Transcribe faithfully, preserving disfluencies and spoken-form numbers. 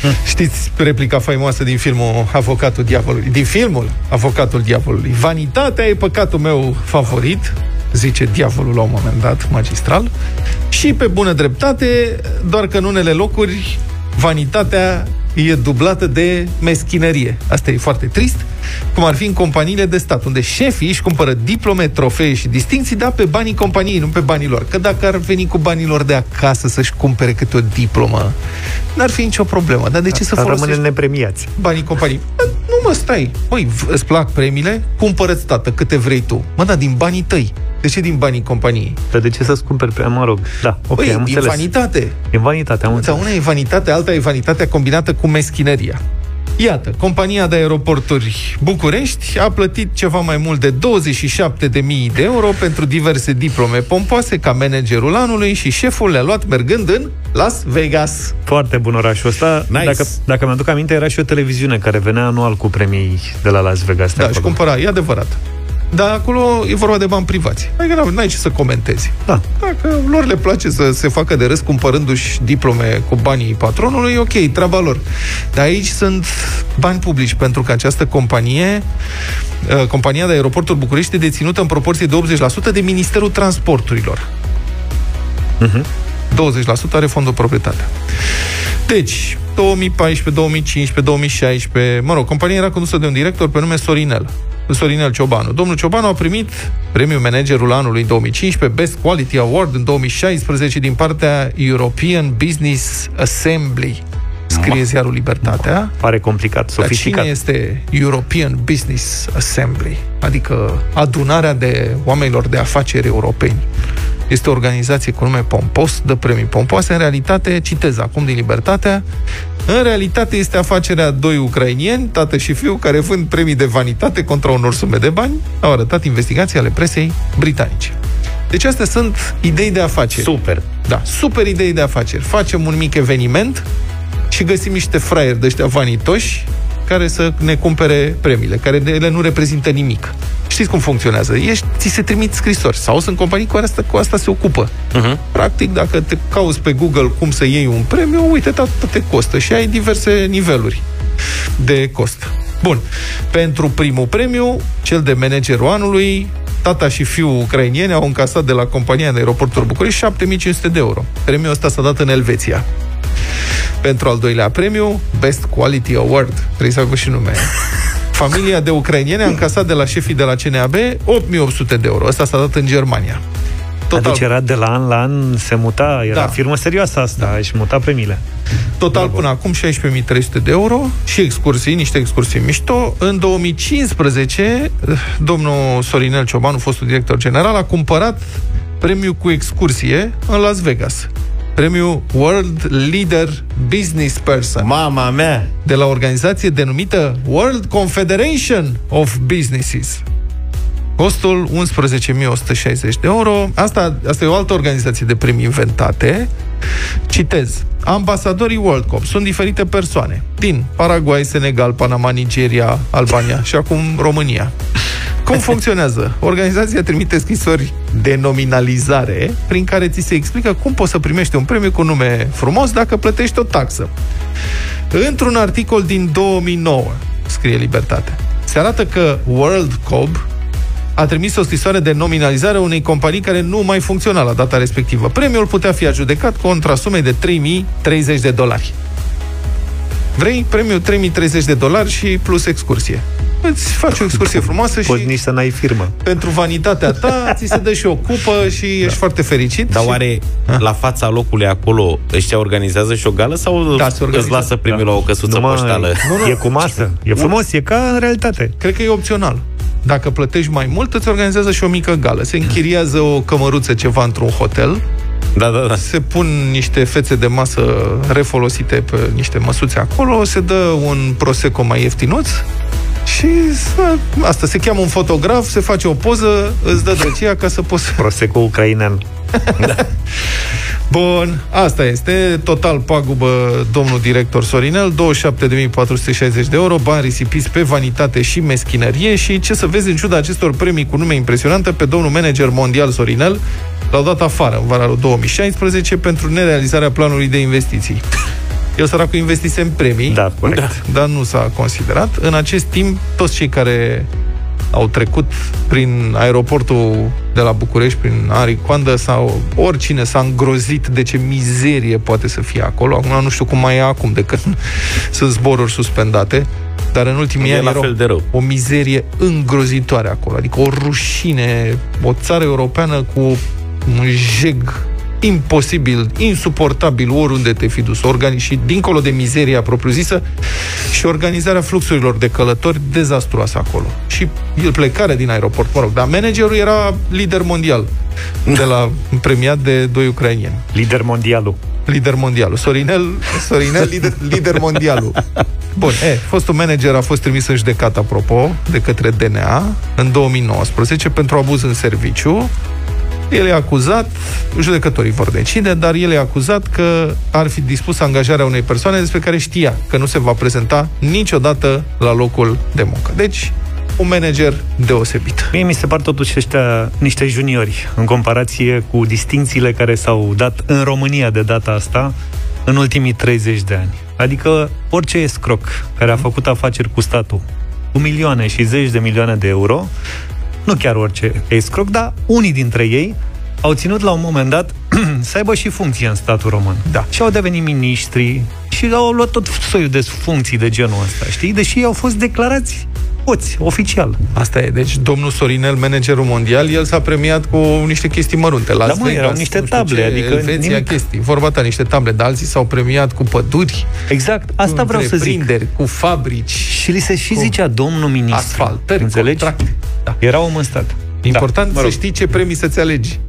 Știți replica faimoasă din filmul Avocatul Diavolului? Din filmul Avocatul Diavolului. Vanitatea e păcatul meu favorit, zice diavolul la un moment dat, magistral. Și pe bună dreptate, doar că în unele locuri vanitatea e dublată de meschinărie. Asta e foarte trist, cum ar fi în companiile de stat, unde șefii își cumpără diplome, trofee și distinții, dar pe banii companiei, nu pe banii lor. Că dacă ar veni cu banii lor de acasă să-și cumpere câte o diplomă, n-ar fi nicio problemă. Dar de ce să folosești rămâne nepremiați banii companiei? Nu mă, stai. Măi, îți plac premiile? Cumpără-ți, tată, câte vrei tu. Mă, da, din banii tăi. De ce din banii companiei? Dar de ce să-ți cumperi pe, mă rog, da, ok, Băi, am din înțeles. vanitate. Din vanitate, am înțeles. Una e vanitate, alta e vanitatea combinată cu meschinăria. Iată, compania de aeroporturi București a plătit ceva mai mult de douăzeci și șapte de mii de euro pentru diverse diplome pompoase ca managerul anului și șeful le-a luat mergând în Las Vegas. Foarte bun orașul ăsta. Nice. Dacă, dacă mi-aduc aminte, era și o televiziune care venea anual cu premii de la Las Vegas. Da, și cumpăra, e adevărat. Dar acolo e vorba de bani privați. Adică n-ai ce să comentezi. Da. Dacă lor le place să se facă de râs cumpărându-și diplome cu banii patronului, ok, treaba lor. Dar aici sunt bani publici, pentru că această companie, compania de aeroporturi București, e deținută în proporție de optzeci la sută de Ministerul Transporturilor. Uh-huh. douăzeci la sută are fondul proprietate. Deci, două mii paisprezece, două mii cincisprezece, două mii șaisprezece, mă rog, compania era condusă de un director pe nume Sorinel. Sorinel Ciobanu. Domnul Ciobanu a primit premiul managerul anului două mii cincisprezece, Best Quality Award în două mii șaisprezece din partea European Business Assembly. Scrie ziarul Libertatea. Pare complicat, sofisticat. Dar cine este European Business Assembly? Adică adunarea de oamenilor de afaceri europeni. Este o organizație cu nume pompos, dă premii pompoase. În realitate, citez acum din Libertatea, în realitate este afacerea doi ucrainieni, tată și fiu, care vând premii de vanitate contra unor sume de bani, au arătat investigații ale presei britanice. Deci astea sunt idei de afaceri. Super. Da, super idei de afaceri. Facem un mic eveniment și găsim niște fraieri de ăștia vanitoși care să ne cumpere premiile, care de ele nu reprezintă nimic. Știți cum funcționează? Ești, ți se trimit scrisori sau sunt companii cu asta, cu asta se ocupă. Uh-huh. Practic, dacă te cauți pe Google cum să iei un premiu, uite, atât te costă și ai diverse niveluri de cost. Bun. Pentru primul premiu, cel de managerul anului, tata și fiul ucrainieni au încasat de la compania de aeroporturi București șapte mii cinci sute de euro. Premiul ăsta s-a dat în Elveția. Pentru al doilea premiu, Best Quality Award, trebuie să aibă și nume. Familia de ucrainieni a încasat de la șefii de la C N A B opt mii opt sute de euro. Ăsta s-a dat în Germania. Total. Deci era de la an la an, se muta, era da. firmă serioasă asta, da. Și muta premiile. Total, Bravo. Până acum șaisprezece mii trei sute de euro și excursii, niște excursii mișto. În două mii cincisprezece, domnul Sorinel Ciobanu, fostul director general, a cumpărat premiul cu excursie în Las Vegas. Premiul World Leader Business Person. Mama mea! De la o organizație denumită World Confederation of Businesses. Costul unsprezece mii o sută șaizeci de euro. Asta, asta e o altă organizație de premii inventate. Citez. Ambasadorii World Cup sunt diferite persoane din Paraguay, Senegal, Panama, Nigeria, Albania și acum România. Cum funcționează? Organizația trimite scrisori de nominalizare prin care ți se explică cum poți să primești un premiu cu nume frumos dacă plătești o taxă. Într-un articol din două mii nouă, scrie Libertate, se arată că World Cup a trimis o scrisoare de nominalizare unei companii care nu mai funcționa la data respectivă. Premiul putea fi adjudecat contra sumei de trei mii treizeci de dolari. Vrei? Premiul trei mii treizeci de dolari și plus excursie. Îți faci o excursie frumoasă și... Poți nici să n-ai firmă. Pentru vanitatea ta, ți se dă și o cupă și ești da. foarte fericit. Dar și... oare ha? la fața locului acolo ăștia organizează și o gală sau da, îți lasă premiul da. la o căsuță Numai... poștală? Nu, nu. E cu masă. E frumos, e ca în realitate. Cred că e opțional. Dacă plătești mai mult, îți organizează și o mică gală. Se închiriază o cămăruță ceva într-un hotel. Da, da, da. Se pun niște fețe de masă refolosite pe niște măsuțe acolo, se dă un prosecco mai ieftinuț și asta se cheamă un fotograf, se face o poză, îți dă drăcia ca să poți... Prosecco ucrainean. Da. Bun, asta este. Total pagubă domnul director Sorinel, douăzeci și șapte de mii patru sute șaizeci de euro, bani risipiți pe vanitate și meschinărie. Și ce să vezi, în ciuda acestor premii cu nume impresionante, pe domnul manager mondial Sorinel l-au dat afară în vara lui două mii șaisprezece pentru nerealizarea planului de investiții. El săracul investise în premii, da, corect. Da. Dar nu s-a considerat. În acest timp, toți cei care au trecut prin aeroportul de la București, prin Aricoandă, sau oricine s-a îngrozit de ce mizerie poate să fie acolo. Acum nu știu cum mai e acum, de când sunt zboruri suspendate, dar în ultimii ani era o, o mizerie îngrozitoare acolo. Adică o rușine, o țară europeană cu un jeg imposibil, insuportabil oriunde te fi dus. Organi- și dincolo de mizeria propriu-zisă, și organizarea fluxurilor de călători dezastruoasă acolo. Și plecarea din aeroport, mă rog, dar managerul era lider mondial, de la premiat de doi ucrainieni. Lider mondialul. Lider mondialul. Sorinel, Sorinel lider, lider mondialul. Bun, e, fostul manager a fost trimis în judecată, apropo, de către D N A în două mii nouăsprezece pentru abuz în serviciu. El e acuzat, judecătorii vor decide, dar el e acuzat că ar fi dispus angajarea unei persoane despre care știa că nu se va prezenta niciodată la locul de muncă. Deci, un manager deosebit. Mie mi se par totuși ăștia niște juniori în comparație cu distincțiile care s-au dat în România de data asta în ultimii treizeci de ani. Adică orice escroc care a făcut afaceri cu statul cu milioane și zeci de milioane de euro, nu chiar orice escroc, dar unii dintre ei au ținut la un moment dat să aibă și funcție în statul român. Da. Și au devenit miniștri și au luat tot soiul de funcții de genul ăsta, știi? Deși au fost declarați poți, oficial. Asta e. Deci, domnul Sorinel, managerul mondial, el s-a premiat cu niște chestii mărunte. Las da, mă, Vegas, erau niște table, ce, adică Elveția, nimic. chestii. Vorba ta, niște table, dar alții s-au premiat cu păduri, exact, asta vreau să zic. cu fabrici. Și li se și zicea domnul ministru. Asfaltări, înțelegi? contracte. Da. Era om în stat. Important da, mă rog. să știi ce premii să-ți alegi.